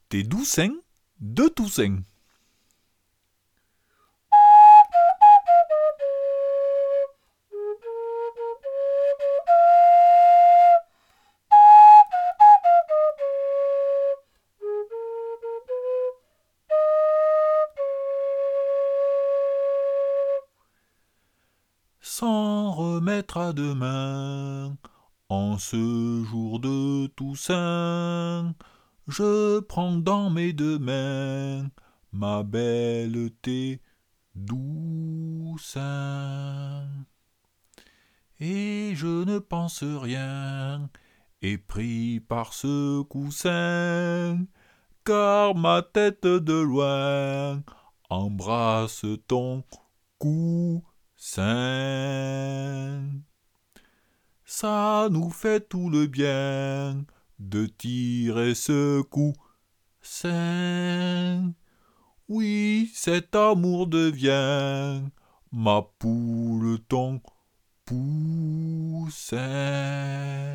T'es Toussaint de Toussaint. Sans remettre à demain, en ce jour de Toussaint, je prends dans mes deux mains ma belle thé Toussaint. Et je ne pense rien, épris par ce coussin, car ma tête de loin embrasse ton coussin. Ça nous fait tout le bien de tirer ce coussin. Oui, cet amour devient ma poule ton poussin.